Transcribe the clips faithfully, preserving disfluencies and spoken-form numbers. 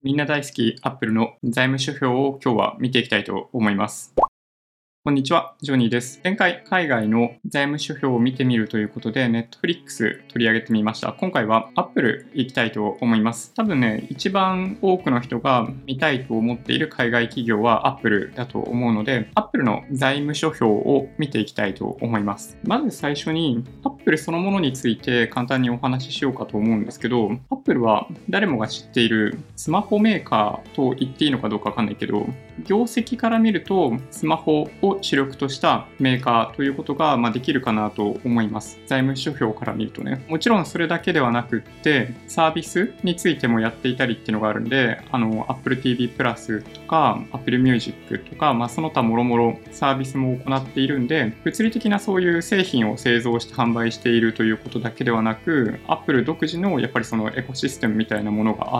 みんな大好き Apple の財務指標を今日は見ていきたいと思います。こんにちは、ジョニーです。前回、海外の財務指標を見てみるということで、Netflix 取り上げてみました。今回は Apple 行きたいと思います。多分ね、一番多くの人が見たいと思っている海外企業は Apple だと思うので、Apple の財務指標を見ていきたいと思います。まず最初に、Apple そのものについて簡単にお話ししようかと思うんですけど、Apple は誰もが知っているスマホメーカーと言っていいのかどうかわかんないけど、業績から見るとスマホを主力としたメーカーということが、まあ、できるかなと思います。財務指標から見るとね。もちろんそれだけではなくって、サービスについてもやっていたりっていうのがあるんで、あの、Apple ティーブイ プラスとか、Apple Music とか、まあ、その他もろもろサービスも行っているんで、物理的なそういう製品を製造して販売しているということだけではなく、Apple 独自のやっぱりそのエコシステムみたいなものがあって、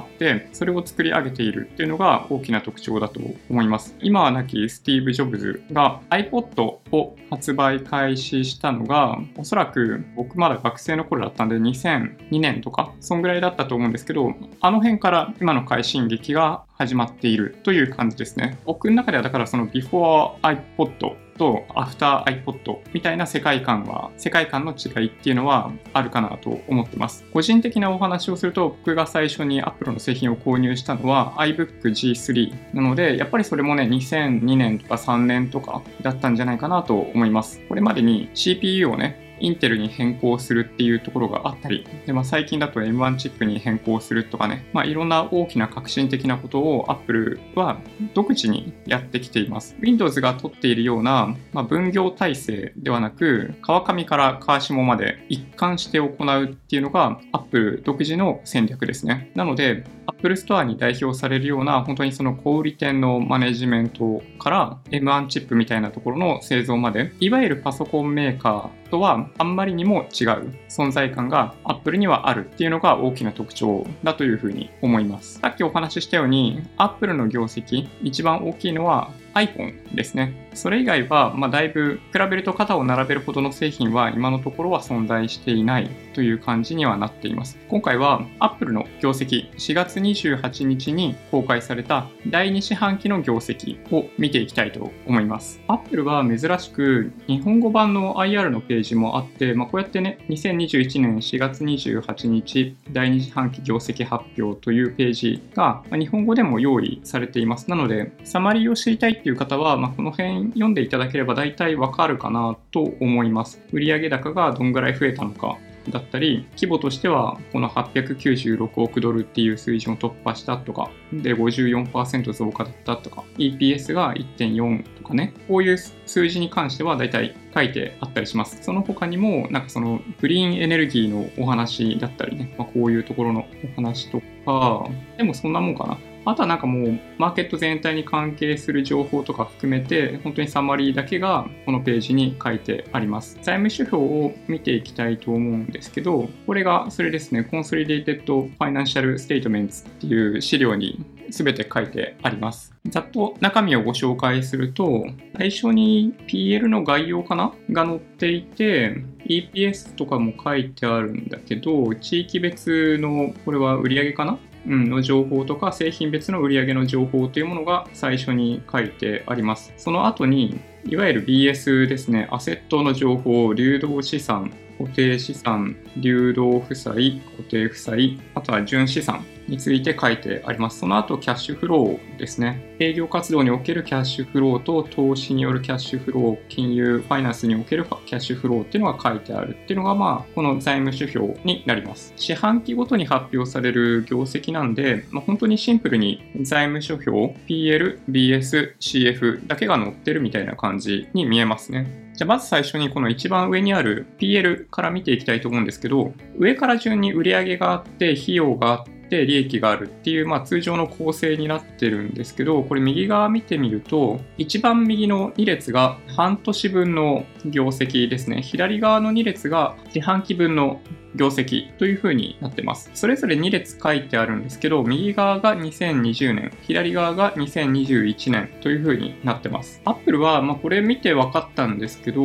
それを作り上げているっていうのが大きな特徴だと思います。今は亡きスティーブ・ジョブズが iPod を発売開始したのが、おそらく僕まだ学生の頃だったんでにせんにねんとか、そんぐらいだったと思うんですけど、あの辺から今の快進撃が始まっているという感じですね。僕の中ではだからその Before iPod と After iPod みたいな世界観は、世界観の違いっていうのはあるかなと思ってます。個人的なお話をすると、僕が最初に Apple の製品を購入したのは iBook ジースリー なので、やっぱりそれもね、にせんにねんとかさんねんとかだったんじゃないかなと思います。これまでに シーピーユー をね、インテルに変更するっていうところがあったり、でまあ、最近だと エムワン チップに変更するとかね、まあ、いろんな大きな革新的なことを Apple は独自にやってきています。Windows が取っているような、まあ、分業体制ではなく、川上から川下まで一貫して行うっていうのが Apple 独自の戦略ですね。なので、Apple Store に代表されるような本当にその小売店のマネジメントから エムワン チップみたいなところの製造まで、いわゆるパソコンメーカーとはあんまりにも違う存在感が Apple にはあるっていうのが大きな特徴だというふうに思います。さっきお話ししたように Apple の業績一番大きいのは iPhone ですね。それ以外は、まあ、だいぶ比べると肩を並べるほどの製品は今のところは存在していないという感じにはなっています。今回は Apple の業績、しがつにじゅうはちにちに公開されただいに四半期の業績を見ていきたいと思います。Apple は珍しく日本語版の アイアール のページもあって、まあ、こうやってね、にせんにじゅういちねんしがつにじゅうはちにちだいに四半期業績発表というページが日本語でも用意されています。なので、サマリーを知りたいっていう方は、まあ、この辺読んでいただければ大体わかるかなと思います。売上高がどんぐらい増えたのかだったり、規模としてはこのはっぴゃくきゅうじゅうろくおくドルっていう水準を突破したとか、で ごじゅうよんパーセント 増加だったとか、イーピーエス が いってんよん とかね、こういう数字に関しては大体書いてあったりします。その他にも、なんかそのグリーンエネルギーのお話だったりね、まあ、こういうところのお話とか、でもそんなもんかな。あとはなんかもうマーケット全体に関係する情報とか含めて本当にサマリーだけがこのページに書いてあります。財務指標を見ていきたいと思うんですけど、これがそれですね、Consolidated Financial Statements っていう資料に全て書いてあります。ざっと中身をご紹介すると、最初に ピーエル の概要かなが載っていて、イーピーエス とかも書いてあるんだけど、地域別のこれは売上かなの情報とか製品別の売上の情報というものが最初に書いてあります。その後にいわゆる ビーエス ですね、アセットの情報、流動資産、固定資産、流動負債、固定負債、あとは純資産について書いてあります。その後、キャッシュフローですね。営業活動におけるキャッシュフローと投資によるキャッシュフロー、金融、ファイナンスにおけるキャッシュフローっていうのが書いてあるっていうのが、まあ、この財務指標になります。四半期ごとに発表される業績なんで、まあ、本当にシンプルに財務指標、ピーエル、ビーエス、シーエフ だけが載ってるみたいな感じに見えますね。じゃあまず最初にこの一番上にある ピーエル から見ていきたいと思うんですけど、上から順に売上があって、費用があって、利益があるっていう、まあ、通常の構成になってるんですけど、これ右側見てみると、一番右のに列が半年分の業績ですね。左側のに列が四半期分の業績という風になってます。それぞれに列書いてあるんですけど、右側がにせんにじゅうねん、左側がにせんにじゅういちねんという風になってます。Apple は、まあ、これ見て分かったんですけど、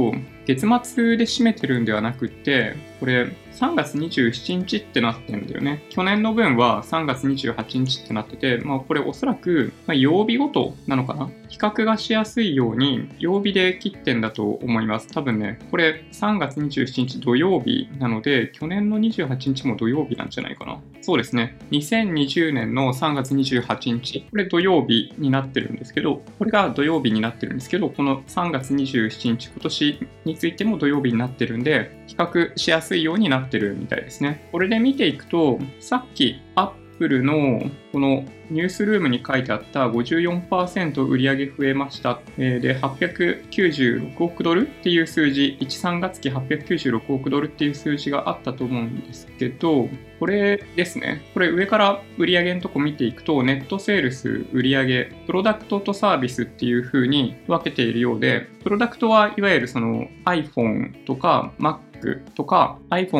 月末で締めてるんではなくって、これさんがつにじゅうしちにちってなってるんだよね。去年の分はさんがつにじゅうはちにちってなってて、まあこれおそらく、まあ、曜日ごとなのかな。比較がしやすいように曜日で切ってんだと思います。多分ね、これさんがつにじゅうしちにち土曜日なので、去年のにじゅうはちにちも土曜日なんじゃないかな。そうですね。にせんにじゅうねんのさんがつにじゅうはちにち、これ土曜日になってるんですけど、これが土曜日になってるんですけど、このさんがつにじゅうしちにち、今年についても土曜日になってるんで、比較しやすいようになってるみたいですね。これで見ていくと、さっきアップルのこのニュースルームに書いてあった ごじゅうよんパーセント 売上増えました。で、はっぴゃくきゅうじゅうろくおくドルっていう数字、いち、さんがつきはっぴゃくきゅうじゅうろくおくドルっていう数字があったと思うんですけど、これですね。これ上から売上のとこ見ていくと、ネットセールス、売上、プロダクトとサービスっていう風に分けているようで、プロダクトはいわゆるその iPhone とか Mac とか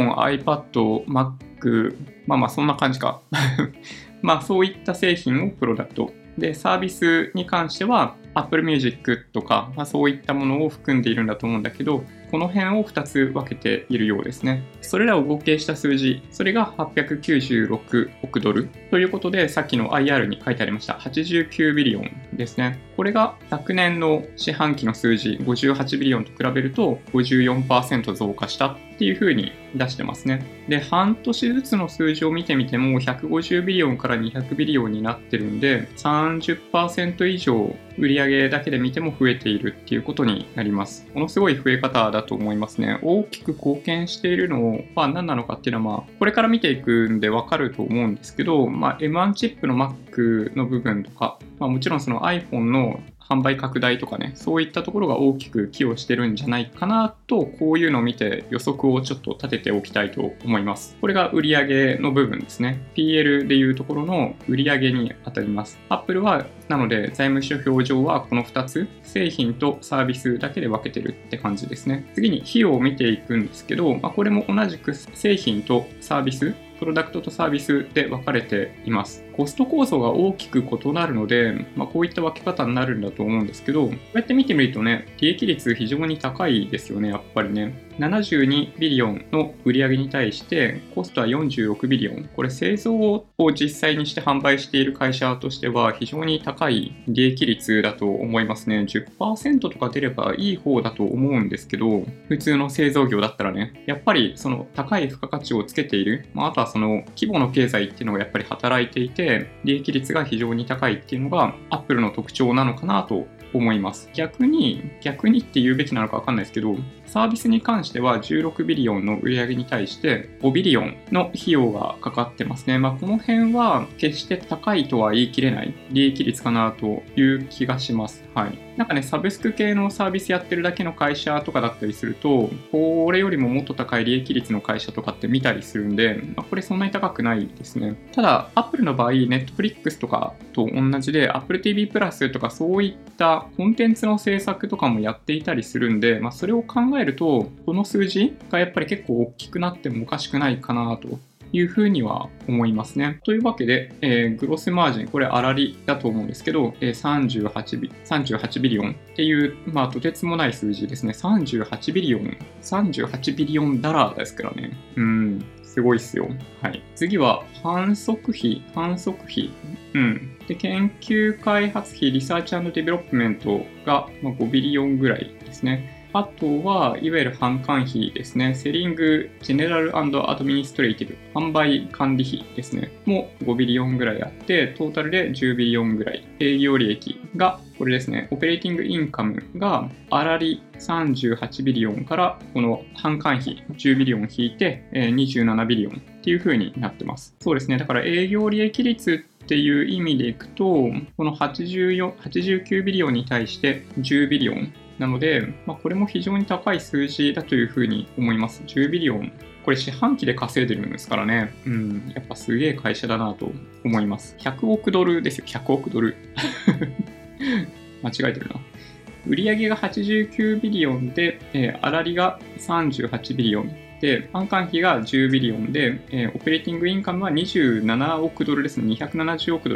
iPhone、iPad、Mac、まあまあそんな感じか。まあそういった製品をプロダクト。で、サービスに関しては Apple Music とか、まあ、そういったものを含んでいるんだと思うんだけど、この辺をふたつ分けているようですね。それらを合計した数字、それがはっぴゃくきゅうじゅうろくおくドルということで、さっきの アイアール に書いてありましたはちじゅうきゅうビリオンですね。これが昨年の四半期の数字ごじゅうはちビリオンと比べると ごじゅうよんパーセント 増加したっていう風に出してますね。で、半年ずつの数字を見てみてもひゃくごじゅうビリオンからにひゃくビリオンになってるんで、さんじゅっパーセント 以上売上だけで見ても増えているっていうことになります。ものすごい増え方だと思いますね。大きく貢献しているのは何なのかっていうのは、まあ、これから見ていくんでわかると思うんですけど、まあ、エムワン チップの Mac の部分とか、まあ、もちろんその iPhone の販売拡大とかね、そういったところが大きく寄与してるんじゃないかなと、こういうのを見て予測をちょっと立てておきたいと思います。これが売上の部分ですね。ピーエル でいうところの売上に当たります。Apple は、なので財務諸表上はこのふたつ、製品とサービスだけで分けてるって感じですね。次に費用を見ていくんですけど、まあ、これも同じく製品とサービス、プロダクトとサービスで分かれています。コスト構造が大きく異なるので、まあ、こういった分け方になるんだと思うんですけど、こうやって見てみるとね、利益率非常に高いですよね、やっぱりね。ななじゅうにビリオンの売上に対して、コストはよんじゅうろくビリオン。これ製造を実際にして販売している会社としては非常に高い利益率だと思いますね。じゅっパーセント とか出ればいい方だと思うんですけど、普通の製造業だったらね、やっぱりその高い付加価値をつけている、まあ、あとはその規模の経済っていうのがやっぱり働いていて、利益率が非常に高いっていうのが Apple の特徴なのかなと思います。逆に、逆にって言うべきなのかわかんないですけど、サービスに関してはじゅうろくビリオンの売上に対してごビリオンの費用がかかってますね。まあこの辺は決して高いとは言い切れない利益率かなという気がします。はい。なんかね、サブスク系のサービスやってるだけの会社とかだったりすると、これよりももっと高い利益率の会社とかって見たりするんで、まあ、これそんなに高くないですね。ただ、Apple の場合、Netflix とかと同じで、Apple ティーブイ プラスとかそういったコンテンツの制作とかもやっていたりするんで、まあ、それを考えると、この数字がやっぱり結構大きくなってもおかしくないかなというふうには思いますね。というわけで、えー、グロスマージン、これ粗利だと思うんですけど、えー、さんじゅうはちビ、さんじゅうはちビリオンっていう、まあ、とてつもない数字ですね。さんじゅうはちビリオン、さんじゅうはちビリオンダラーですからね。うん。すごいっすよ。はい。次は、反則費。反則費。うん。で、研究開発費、リサーチ&デベロップメントがごビリオンぐらいですね。あとは、いわゆる販管費ですね。セリング、ジェネラル&アドミニストレイティブ、販売管理費ですね。もごビリオンぐらいあって、トータルでじゅうビリオンぐらい。営業利益が、これですね。オペレーティングインカムが、粗利さんじゅうはちビリオンから、この販管費じゅうビリオン引いて、にじゅうななビリオンっていう風になってます。そうですね。だから営業利益率っていう意味でいくと、このはちじゅうよん、はちじゅうきゅうビリオンに対してじゅうビリオン。なので、まあ、これも非常に高い数字だというふうに思います。じゅうビリオン。これ四半期で稼いでるんですからね。うん。やっぱすげえ会社だなと思います。ひゃくおくドルですよ。ひゃくおくドル。間違えてるな。売上がはちじゅうきゅうビリオンで、えー、粗利がさんじゅうはちビリオン。で、販管費がじゅうビリオンで、えー、オペレーティングインカムはにじゅうななおくドルですね。にひゃくななじゅうおくドルか。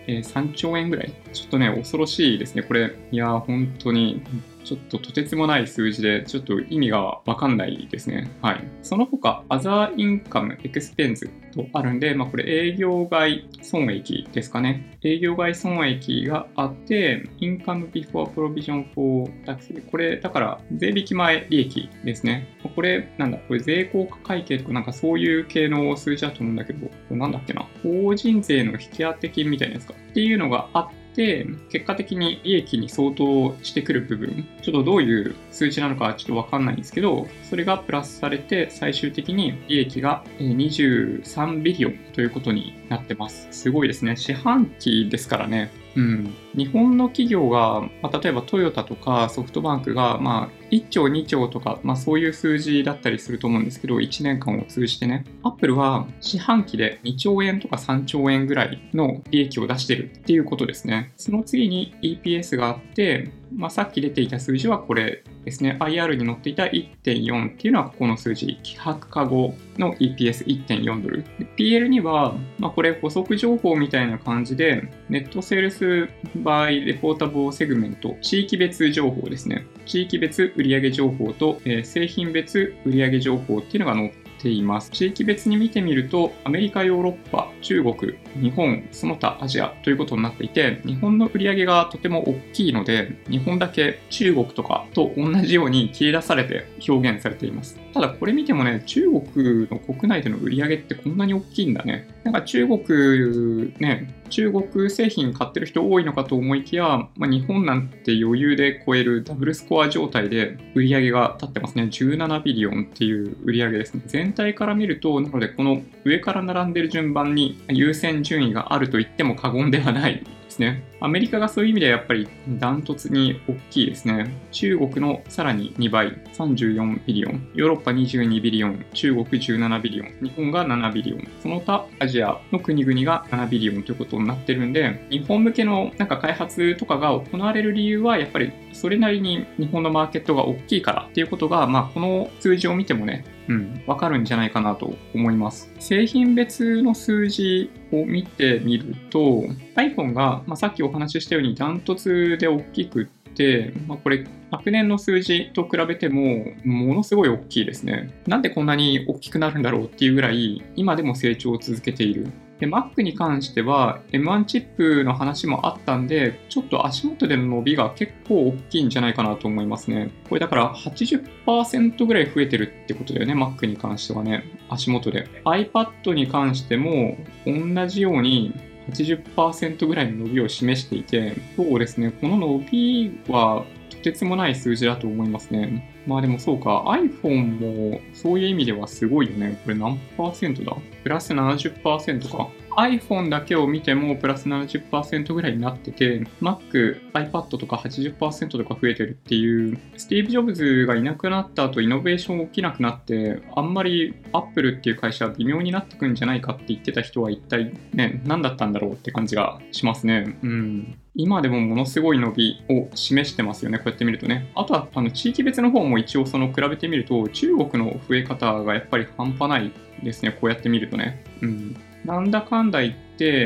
えー、さんちょうえんぐらい。ちょっとね、恐ろしいですね。これ、いやー、本当に、ちょっととてつもない数字で、ちょっと意味がわかんないですね。はい。その他、Other Income Expense とあるんで、まあ、これ営業外損益ですかね。営業外損益があって、Income Before Provision for Tax。これ、だから、税引き前利益ですね。これ、なんだ、これ税効果会計とかなんかそういう系の数字だと思うんだけど、これなんだっけな。法人税の引き当て金みたいなやつか。っていうのがあって、で、結果的に利益に相当してくる部分、ちょっとどういう数値なのかちょっとわかんないんですけど、それがプラスされて最終的に利益がにじゅうさんビリオンということになってます。すごいですね。四半期ですからね。うん、日本の企業が、まあ、例えばトヨタとかソフトバンクが、まあ、いっちょうにちょうとか、まあ、そういう数字だったりすると思うんですけど、いちねんかんを通じてね、アップルは四半期でにちょうえんとかさんちょうえんぐらいの利益を出してるっていうことですね。その次に イーピーエス があって、まあ、さっき出ていた数字はこれですね。アイアール に載っていた いってんよん っていうのはここの数字。希薄化後の イーピーエスいってんよん ドル。ピーエル には、まあ、これ補足情報みたいな感じで、ネットセールスバイレポータブルセグメント、地域別情報ですね。地域別売上情報と、えー、製品別売上情報っていうのが載っています。地域別に見てみると、アメリカ、ヨーロッパ、中国、日本、その他アジアということになっていて、日本の売上がとても大きいので、日本だけ中国とかと同じように切り出されて表現されています。ただこれ見てもね、中国の国内での売上ってこんなに大きいんだね。なんか中国ね、中国製品買ってる人多いのかと思いきや、まあ、日本なんて余裕で超えるダブルスコア状態で売り上げが立ってますね。じゅうななビリオンっていう売り上げですね。全体から見ると、なのでこの上から並んでる順番に優先順位があると言っても過言ではないですね。アメリカがそういう意味ではやっぱりダントツに大きいですね。中国のさらににばい、さんじゅうよんビリオン、ヨーロッパにじゅうにビリオン、中国じゅうななビリオン、日本がななビリオン、その他アジアの国々がななビリオンということになってるんで、日本向けのなんか開発とかが行われる理由はやっぱりそれなりに日本のマーケットが大きいからっていうことが、まあこの数字を見てもね、うん、わかるんじゃないかなと思います。製品別の数字を見てみると、iPhone が、まあ、さっきお話ししたようにダントツで大きくって、まあ、これ昨年の数字と比べてもものすごい大きいですね。なんでこんなに大きくなるんだろうっていうぐらい今でも成長を続けている。で、Mac に関しては エムワン チップの話もあったんで、ちょっと足元での伸びが結構大きいんじゃないかなと思いますね。これだから はちじゅっパーセント ぐらい増えてるってことだよね、Mac に関してはね。足元で。iPad に関しても同じようにはちじゅっパーセント ぐらいの伸びを示していて、そうですね、この伸びはとてつもない数字だと思いますね。まあでもそうか、iPhone もそういう意味ではすごいよね。これ何パーセントだ？プラス ななじゅっパーセント か。iPhone だけを見てもプラス ななじゅっパーセント ぐらいになってて、Mac、iPad とか はちじゅっパーセント とか増えてるっていう、スティーブ・ジョブズがいなくなった後、イノベーション起きなくなって、あんまり Apple っていう会社は微妙になってくんじゃないかって言ってた人は一体ね、何だったんだろうって感じがしますね。うん。今でもものすごい伸びを示してますよね、こうやって見るとね。あとは、あの、地域別の方も一応その比べてみると、中国の増え方がやっぱり半端ないですね、こうやって見るとね。うん。なんだかんだ言って、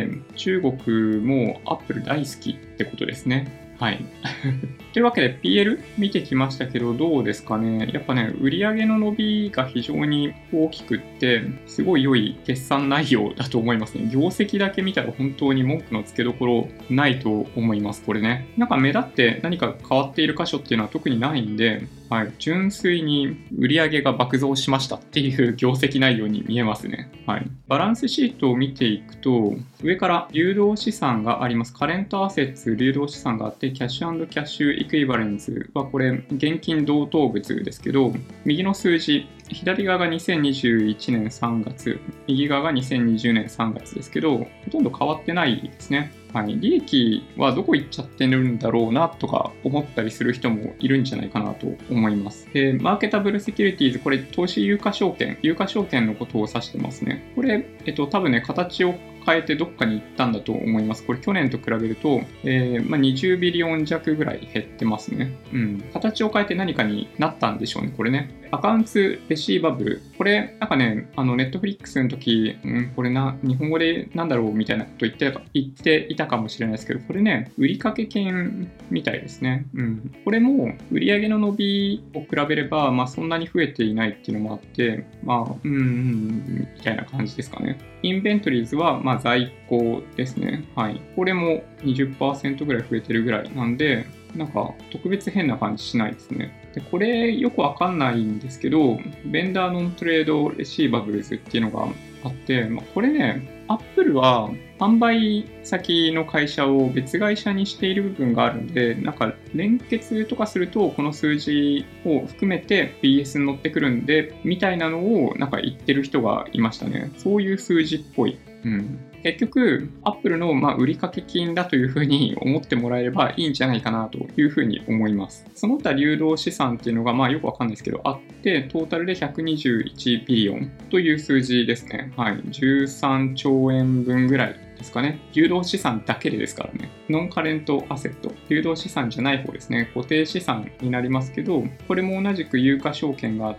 中国も Apple 大好きってことですね。はい。というわけで ピーエル 見てきましたけど、どうですかね。やっぱね、売上の伸びが非常に大きくって、すごい良い決算内容だと思いますね。業績だけ見たら本当に文句のつけどころないと思います、これね。なんか目立って何か変わっている箇所っていうのは特にないんで、はい、純粋に売上が爆増しましたっていう業績内容に見えますね。はい。バランスシートを見ていくと、上から流動資産があります。カレントアセッツ、流動資産があって、キャッシュ&キャッシュイクイバレンスはこれ、現金同等物ですけど、右の数字、左側がにせんにじゅういちねんさんがつ、右側がにせんにじゅうねんさんがつですけど、ほとんど変わってないですね。はい、利益はどこ行っちゃってるんだろうなとか思ったりする人もいるんじゃないかなと思います。で、マーケタブルセキュリティーズ、これ投資有価証券、有価証券のことを指してますね。これ、えっと、多分ね、形を変えてどっかに行ったんだと思います。これ去年と比べると、えーまあ、にじゅうビリオン弱ぐらい減ってますね。うん。形を変えて何かになったんでしょうね、これね。 アカウンツレシーバブル。これ、なんかね、あの、ネットフリックスの時、うん、これな、日本語でなんだろうみたいなこと言ってたか言っていたかもしれないですけど、これね、売掛金みたいですね。うん。これも、売上の伸びを比べれば、まあ、そんなに増えていないっていうのもあって、まあ、うん、うん、みたいな感じですかね。インベントリーズは、まあ、在庫ですね。はい。これもにじゅっパーセントぐらい増えてるぐらいなんで、なんか特別変な感じしないですね。で、これよくわかんないんですけど、ベンダーノントレードレシーバブルズっていうのがあって、まあ、これね、アップルは販売先の会社を別会社にしている部分があるんで、なんか連結とかするとこの数字を含めて ビーエス に乗ってくるんで、みたいなのをなんか言ってる人がいましたね。そういう数字っぽい。うん。結局、アップルのまあ売掛金だというふうに思ってもらえればいいんじゃないかなというふうに思います。その他流動資産っていうのがまあよくわかんないですけど、あって、トータルでひゃくにじゅういちビリオンという数字ですね。はい。じゅうさんちょうえんぶんぐらいですかね。流動資産だけでですからね。ノンカレントアセット。流動資産じゃない方ですね。固定資産になりますけど、これも同じく有価証券があって、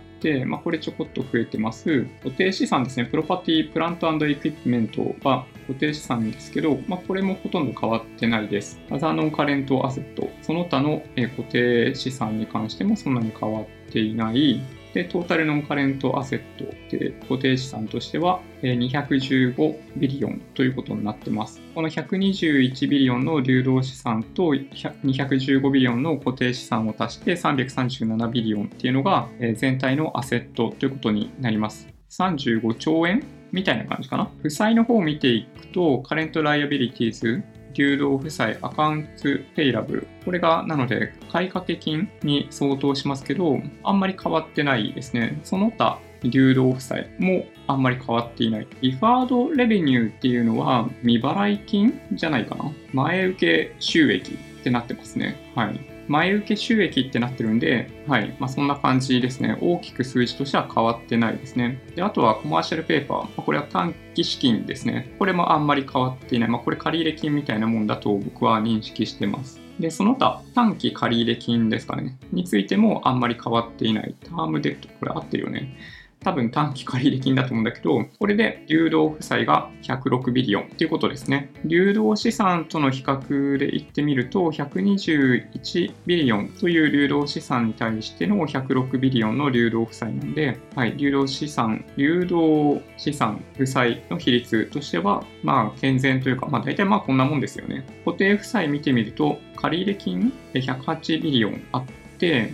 まあ、これちょこっと増えてます。固定資産ですね。プロパティ、プラント&エクイプメントは固定資産ですけど、まあ、これもほとんど変わってないです。アザーノンカレントアセット。その他の固定資産に関してもそんなに変わっていない。で、トータルノンカレントアセットで固定資産としてはにひゃくじゅうごビリオンということになってます。このひゃくにじゅういちビリオンの流動資産とにひゃくじゅうごビリオンの固定資産を足してさんびゃくさんじゅうななビリオンっていうのが全体のアセットということになります。さんじゅうごちょうえんみたいな感じかな。負債の方を見ていくと、カレントライアビリティーズ、流動負債、アカウントペイラブル。これが、なので、買掛金に相当しますけど、あんまり変わってないですね。その他、流動負債もあんまり変わっていない。ディファードレベニューっていうのは、未払い金じゃないかな。前受け収益ってなってますね。はい。前受け収益ってなってるんで、はい。まあ、そんな感じですね。大きく数字としては変わってないですね。で、あとはコマーシャルペーパー。これは短期資金ですね。これもあんまり変わっていない。まあ、これ借入金みたいなもんだと僕は認識してます。で、その他、短期借入金ですかね。についてもあんまり変わっていない。タームデッド。これ合ってるよね。多分短期借入金だと思うんだけど、これで流動負債がひゃくろくビリオンということですね。流動資産との比較で言ってみると、ひゃくにじゅういちビリオンという流動資産に対してのひゃくろくビリオンの流動負債なんで、はい、流動資産、流動資産負債の比率としては、まあ、健全というか、まあ、大体まあこんなもんですよね。固定負債見てみると、借入金でひゃくはちビリオンあって、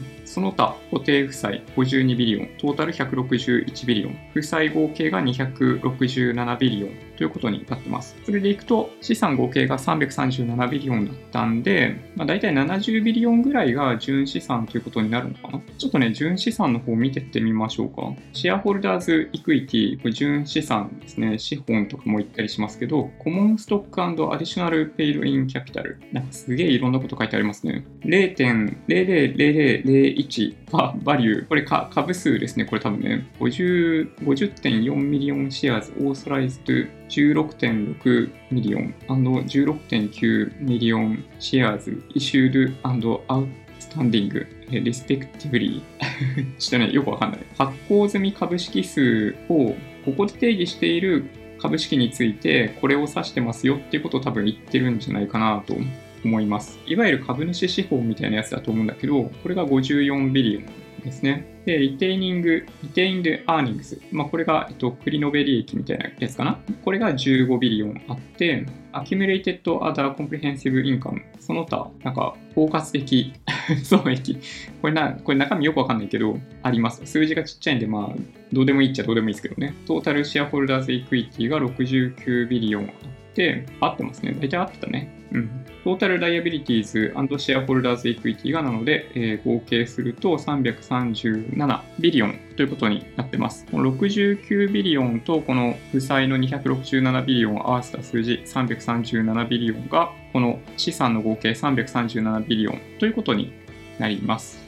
その他、固定負債ごじゅうにビリオン、トータルひゃくろくじゅういちビリオン、負債合計がにひゃくろくじゅうななビリオンということになってます。それでいくと、資産合計がさんびゃくさんじゅうななビリオンだったんで、まあ、大体ななじゅうビリオンぐらいが純資産ということになるのかな。ちょっとね、純資産の方見てってみましょうか。シェアホルダーズイクイティ、これ純資産ですね。資本とかも言ったりしますけど、コモンストック&アディショナルペイドインキャピタル。なんかすげえいろんなこと書いてありますね。ゼロてんゼロゼロゼロゼロゼロいち バリュー。これか株数ですね。これ多分ね、ごじゅう、ごじゅってんよんミリオンシェアーズ、オーソライズドじゅうろくてんろくミリオン じゅうろくてんきゅうミリオンシェアーズ、イシュード&アウトスタンディング、リスペクティブリー。ちょっとね、よくわかんない。発行済み株式数をここで定義している株式について、これを指してますよっていうことを多分言ってるんじゃないかなと思います。いわゆる株主資本みたいなやつだと思うんだけど、これがごじゅうよんビリオンですね。で、リテイニング、リテインドアーニングス。まあ、これが、えっと、繰り延べ利益みたいなやつかな。これがじゅうごビリオンあって、Accumulated Other Comprehensive Income。その他、なんか、包括的損益。これな、これ中身よくわかんないけど、あります。数字がちっちゃいんで、まあ、どうでもいいっちゃどうでもいいですけどね。トータルシェアホルダーズイクイティがろくじゅうきゅうビリオンあって、合ってますね。大体合ってたね。うん。トータルライアビリティーズ&シェアホルダーズイクイティがなので、えー、合計するとさんびゃくさんじゅうななビリオンということになってます。このろくじゅうきゅうビリオンとこの負債のにひゃくろくじゅうななビリオンを合わせた数字さんびゃくさんじゅうななビリオンがこの資産の合計さんびゃくさんじゅうななビリオンということになります。はい。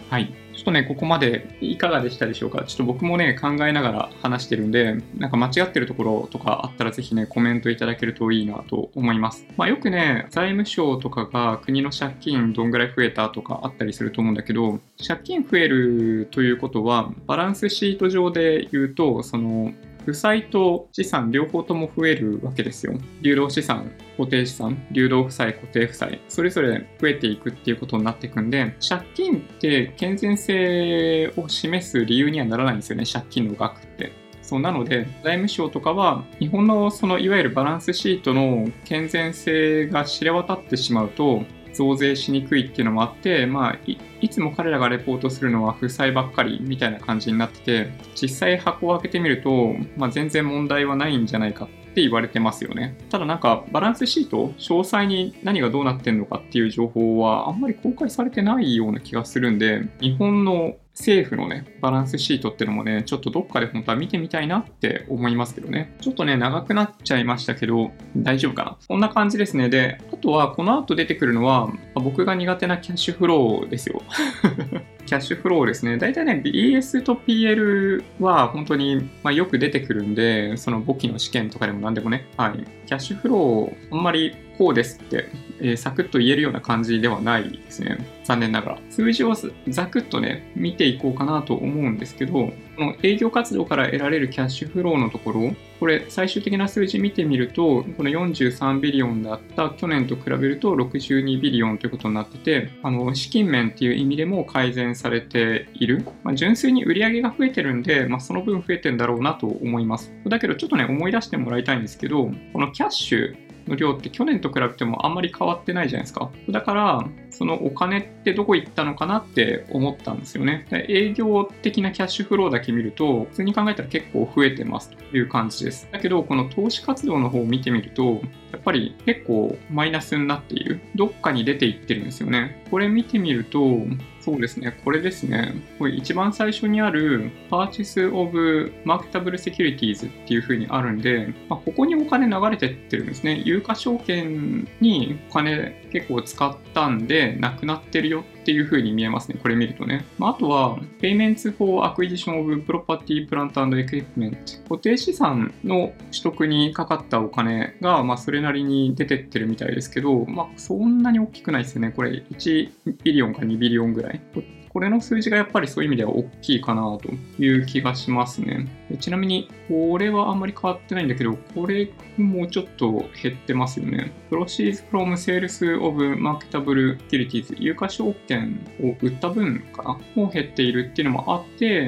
ちょっとね、ここまでいかがでしたでしょうか。ちょっと僕もね、考えながら話してるんで、なんか間違ってるところとかあったらぜひね、コメントいただけるといいなと思います。まあよくね、財務省とかが国の借金どんぐらい増えたとかあったりすると思うんだけど、借金増えるということは、バランスシート上で言うと、その、負債と資産両方とも増えるわけですよ。流動資産、固定資産、流動負債、固定負債、それぞれ増えていくっていうことになっていくんで、借金って健全性を示す理由にはならないんですよね、借金の額って。そうなので、財務省とかは、日本のそのいわゆるバランスシートの健全性が知れ渡ってしまうと、増税しにくいっていうのもあって、まあ、い, いつも彼らがレポートするのは負債ばっかりみたいな感じになってて、実際箱を開けてみると、まあ、全然問題はないんじゃないかって言われてますよね。ただなんかバランスシート、詳細に何がどうなってんのかっていう情報はあんまり公開されてないような気がするんで、日本の政府のね、バランスシートってのもね、ちょっとどっかで本当は見てみたいなって思いますけどね。ちょっとね、長くなっちゃいましたけど、大丈夫かな。こんな感じですね。で、あとは、この後出てくるのは、僕が苦手なキャッシュフローですよ。キャッシュフローですね。大体ね、ビーエス と ピーエル は本当に、まあ、よく出てくるんで、その簿記の試験とかでも何でもね、はい。キャッシュフロー、あんまりこうですって、えー、サクッと言えるような感じではないですね。残念ながら。数字をざくっとね、見ていこうかなと思うんですけど、この営業活動から得られるキャッシュフローのところ、これ最終的な数字見てみると、このよんじゅうさんビリオンだった去年と比べるとろくじゅうにビリオンということになってて、あの資金面っていう意味でも改善されている。まあ、純粋に売り上げが増えてるんで、まあ、その分増えてるんだろうなと思います。だけどちょっとね、思い出してもらいたいんですけど、このキャッシュの量って去年と比べてもあんまり変わってないじゃないですか。だから、そのお金ってどこ行ったのかなって思ったんですよね。営業的なキャッシュフローだけ見ると、普通に考えたら結構増えてますという感じです。だけど、この投資活動の方を見てみると、やっぱり結構マイナスになっている。どっかに出ていってるんですよね。これ見てみると、そうですね、これですね。これ一番最初にある Purchase of Marketable Securities っていう風にあるんで、まあ、ここにお金流れてってるんですね。有価証券にお金結構使ったんで、なくなってるよっていう風に見えますね。これ見るとね。まあ、あとは、Payments for Acquisition of Property, Plant and Equipment。固定資産の取得にかかったお金が、まあ、それなりに出てってるみたいですけど、まあ、そんなに大きくないですよね。これいちビリオンかにビリオンぐらい。これの数字がやっぱりそういう意味では大きいかなという気がしますね。ちなみに、これはあんまり変わってないんだけど、これもちょっと減ってますよね。Proceeds from Sales of Marketable Securities 有価証券を売った分かなも減っているっていうのもあって、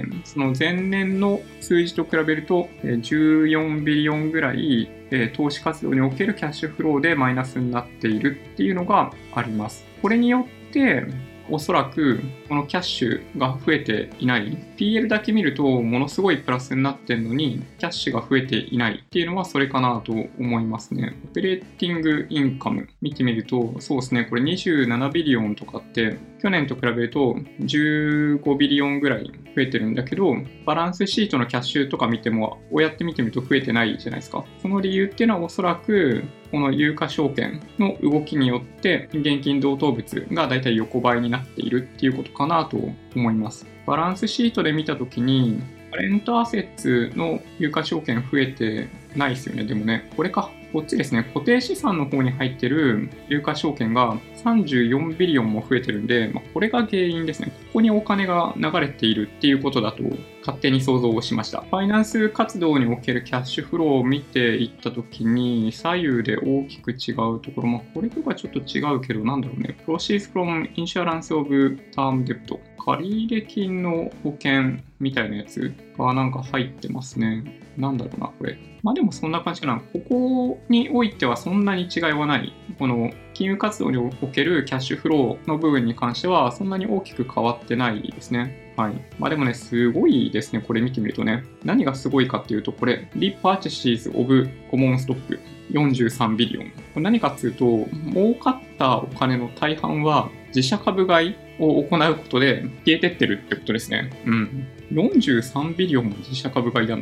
その前年の数字と比べるとじゅうよんビリオンぐらい投資活動におけるキャッシュフローでマイナスになっているっていうのがあります。これによっておそらくこのキャッシュが増えていない。ピーエル だけ見るとものすごいプラスになってるのにキャッシュが増えていないっていうのはそれかなと思いますね。オペレーティングインカム見てみるとそうですね、これにじゅうななビリオンとかって去年と比べるとじゅうごビリオンぐらい増えてるんだけど、バランスシートのキャッシュとか見てもこうやって見てみると増えてないじゃないですか。その理由っていうのはおそらくこの有価証券の動きによって現金同等物がだいたい横ばいになっているっていうことかなと思います。バランスシートで見たときにカレントアセッツの有価証券増えてないですよね。でもね、これか。こっちですね、固定資産の方に入ってる有価証券がさんじゅうよんビリオンも増えてるんで、まあ、これが原因ですね。ここにお金が流れているっていうことだと勝手に想像をしました。ファイナンス活動におけるキャッシュフローを見ていったときに左右で大きく違うところ、まあ、これとかちょっと違うけど、なんだろうね。Proceeds from Insurance of Term Debt。借入金の保険みたいなやつがなんか入ってますね。なんだろうな、これ。まあでもそんな感じかな。ここにおいてはそんなに違いはない。この金融活動におけるキャッシュフローの部分に関してはそんなに大きく変わってないですね。はい。まあでもね、すごいですね。これ見てみるとね。何がすごいかっていうと、これ、Repurchases of Common Stock よんじゅうさんビリオン。これ何かっていうと、儲かったお金の大半は自社株買いを行うことで消えてってるってことですね。うん。よんじゅうさんビリオンも自社株買いなの。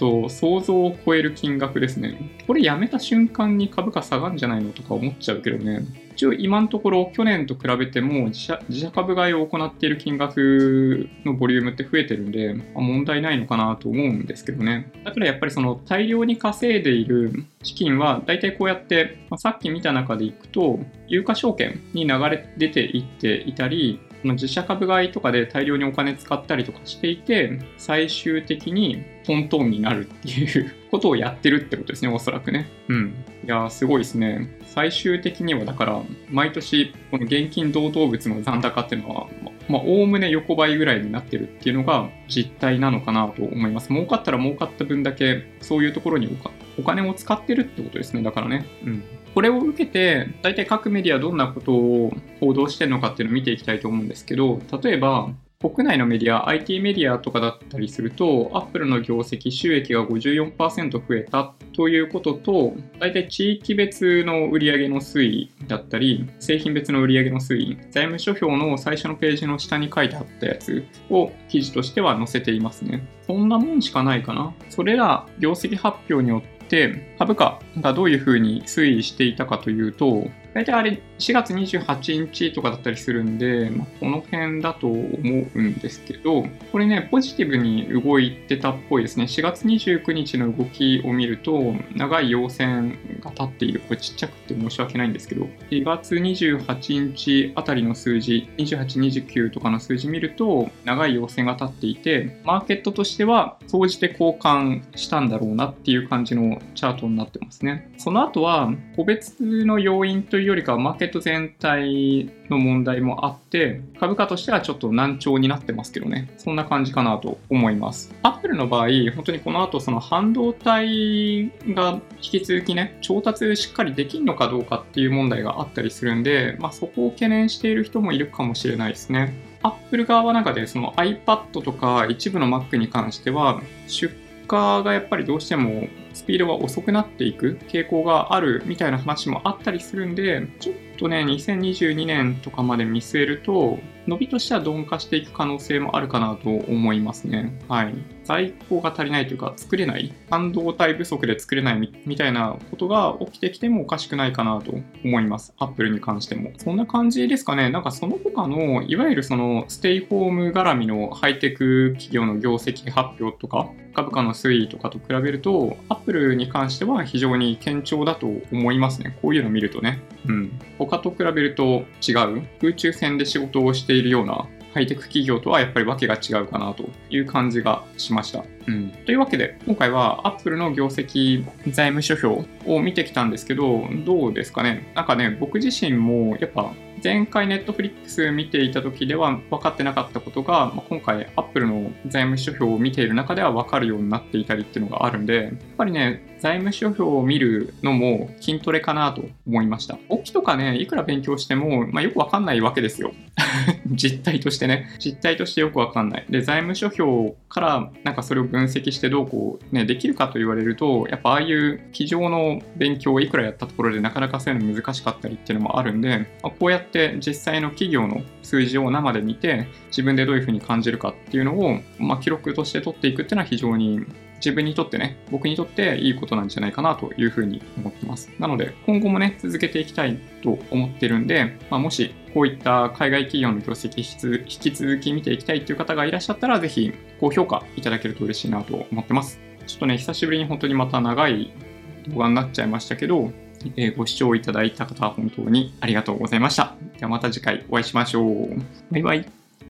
と想像を超える金額ですね。これやめた瞬間に株価下がるんじゃないのとか思っちゃうけどね。一応今のところ去年と比べても自社、自社株買いを行っている金額のボリュームって増えてるんで、まあ、問題ないのかなと思うんですけどね。だからやっぱりその大量に稼いでいる資金は大体こうやって、まあ、さっき見た中でいくと有価証券に流れ出ていっていたり、自社株買いとかで大量にお金使ったりとかしていて、最終的にトントンになるっていうことをやってるってことですね、おそらくね。うん。いやー、すごいですね。最終的にはだから、毎年、この現金同等物の残高っていうのは、まあ、おおむね横ばいぐらいになってるっていうのが実態なのかなと思います。儲かったら儲かった分だけ、そういうところにおかお金を使ってるってことですね、だからね。うん。これを受けて、大体各メディアどんなことを報道してるのかっていうのを見ていきたいと思うんですけど、例えば、国内のメディア、アイティー メディアとかだったりすると、Apple の業績、収益が ごじゅうよんパーセント 増えたということと、大体地域別の売上の推移だったり、製品別の売上の推移、財務諸表の最初のページの下に書いてあったやつを記事としては載せていますね。そんなもんしかないかな。それら業績発表によって株価がどういうふうに推移していたかというと、大体あれしがつにじゅうはちにちとかだったりするんで、まあ、この辺だと思うんですけど、これね、ポジティブに動いてたっぽいですね。しがつにじゅうくにちの動きを見ると、長い陽線が立っている。これちっちゃくて申し訳ないんですけど、しがつにじゅうはちにちあたりの数字、にじゅうはち、にじゅうきゅうとかの数字見ると、長い陽線が立っていて、マーケットとしては、総じて交換したんだろうなっていう感じのチャートになってますね。その後は、個別の要因というよりかはマーケット全体の問題もあって株価としてはちょっと難聴になってますけどね、そんな感じかなと思います。アップルの場合本当にこの後その半導体が引き続きね調達しっかりできるのかどうかっていう問題があったりするんで、まあ、そこを懸念している人もいるかもしれないですね。アップル側は中でその iPad とか一部の Mac に関しては出荷がやっぱりどうしてもスピードが遅くなっていく傾向があるみたいな話もあったりするんで、ちょっとね、にせんにじゅうにねんとかまで見据えると、伸びとしては鈍化していく可能性もあるかなと思いますね。はい。在庫が足りないというか、作れない、半導体不足で作れない み, みたいなことが起きてきてもおかしくないかなと思います。アップルに関しても。そんな感じですかね。なんかその他の、いわゆるそのステイホーム絡みのハイテク企業の業績発表とか、株価の推移とかと比べると、アップルに関しては非常に堅調だと思いますね。こういうのを見るとね。うん。他と比べると違う。空中戦で仕事をしているようなハイテク企業とはやっぱり訳が違うかなという感じがしました。うん、というわけで、今回は Apple の業績財務諸表を見てきたんですけど、どうですかね。なんかね、僕自身もやっぱ前回 Netflix 見ていた時では分かってなかったことが、今回 Apple の財務諸表を見ている中では分かるようになっていたりっていうのがあるんで、やっぱりね、財務諸表を見るのも筋トレかなと思いました。オキとかね、いくら勉強しても、まあ、よく分かんないわけですよ。実態としてね。実態としてよく分かんない。で、財務諸表からなんかそれを分析してどうこう、ね、できるかと言われると、やっぱああいう机上の勉強をいくらやったところでなかなかそういうの難しかったりっていうのもあるんで、まあ、こうやって実際の企業の数字を生で見て、自分でどういうふうに感じるかっていうのを、まあ、記録として取っていくっていうのは非常に自分にとってね、僕にとっていいことなんじゃないかなというふうに思ってます。なので、今後もね、続けていきたいと思ってるんで、まあ、もしこういった海外企業の業績引き続き見ていきたいという方がいらっしゃったら、ぜひ高評価いただけると嬉しいなと思ってます。ちょっとね、久しぶりに本当にまた長い動画になっちゃいましたけど、えー、ご視聴いただいた方は本当にありがとうございました。ではまた次回お会いしましょう。バイバイ。